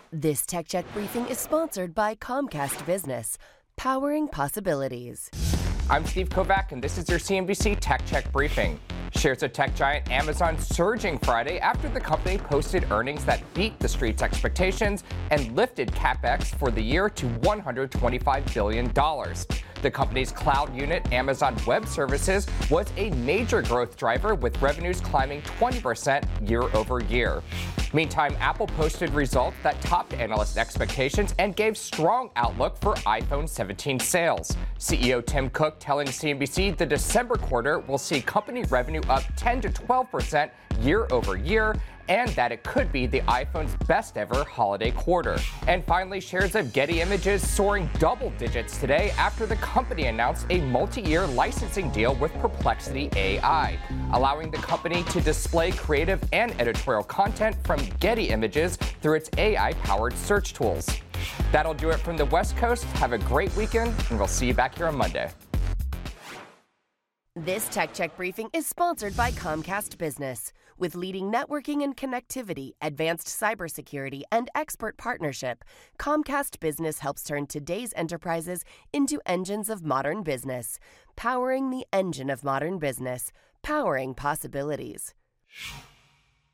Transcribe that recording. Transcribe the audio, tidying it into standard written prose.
This Tech Check briefing is sponsored by Comcast Business, powering possibilities. I'm Steve Kovac, and this is your CNBC Tech Check briefing. Shares of tech giant Amazon surging Friday after the company posted earnings that beat the street's expectations and lifted CapEx for the year to $125 billion. The company's cloud unit, Amazon Web Services, was a major growth driver, with revenues climbing 20% year over year. Meantime, Apple posted results that topped analyst expectations and gave strong outlook for iPhone 17 sales. CEO Tim Cook telling CNBC the December quarter will see company revenue up 10 to 12% year over year, and that it could be the iPhone's best ever holiday quarter. And finally, shares of Getty Images soaring double digits today after the company announced a multi-year licensing deal with Perplexity AI, allowing the company to display creative and editorial content from Getty Images through its AI-powered search tools. That'll do it from the West Coast. Have a great weekend, and we'll see you back here on Monday. This Tech Check briefing is sponsored by Comcast Business. With leading networking and connectivity, advanced cybersecurity, and expert partnership, Comcast Business helps turn today's enterprises into engines of modern business. Powering the engine of modern business. Powering possibilities.